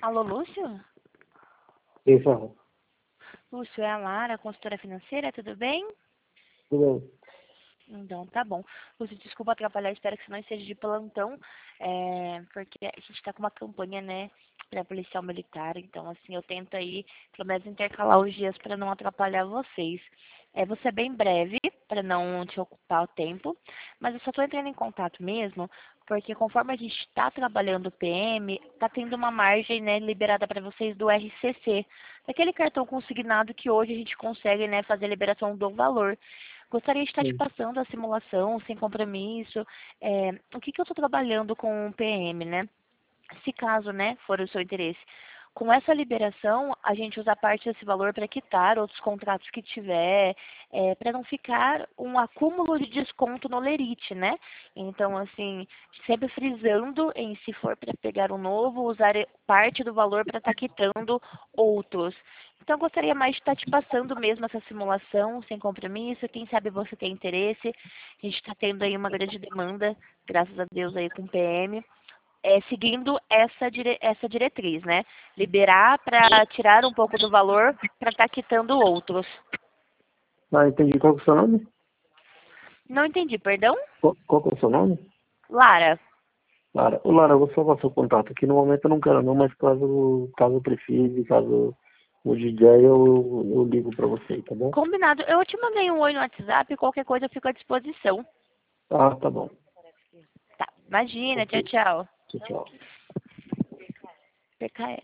Alô, Lúcio? Isso, Lúcio, é a Lara, consultora financeira, tudo bem? tudo bem. Então, tá bom. Lúcio, desculpa atrapalhar, espero que você não esteja de plantão, porque a gente tá com uma campanha, né, para policial militar, então, assim, eu tento aí, pelo menos, intercalar os dias para não atrapalhar vocês. Vou ser bem breve, para não te ocupar o tempo, mas eu só tô entrando em contato mesmo, porque conforme a gente está trabalhando o PM, tá tendo uma margem, né, liberada para vocês do RCC, daquele cartão consignado que hoje a gente consegue, né, fazer a liberação do valor. Gostaria de estar te Sim. passando a simulação sem compromisso. O que eu estou trabalhando com o PM, né? Se caso, né, for o seu interesse. Com essa liberação, a gente usa parte desse valor para quitar outros contratos que tiver, para não ficar um acúmulo de desconto no lerite, né? Então, assim, sempre frisando em se for para pegar um novo, usar parte do valor para estar quitando outros. Então, eu gostaria mais de estar te passando mesmo essa simulação, sem compromisso. Quem sabe você tem interesse. A gente está tendo aí uma grande demanda, graças a Deus, aí com o PM seguindo essa diretriz, né? Liberar para tirar um pouco do valor para estar quitando outros. Entendi. Qual que é o seu nome? Não entendi, perdão? Qual que é o seu nome? Lara, Lara. Ô, Lara, eu vou salvar seu contato aqui. No momento eu não quero não, mas caso precise, caso o DJ, eu ligo pra você, tá bom? combinado. Eu te mandei um oi no WhatsApp, qualquer coisa eu fico à disposição. Ah, tá bom. Tá, imagina, Ok. tchau, tchau. Tchau, tchau. PKS.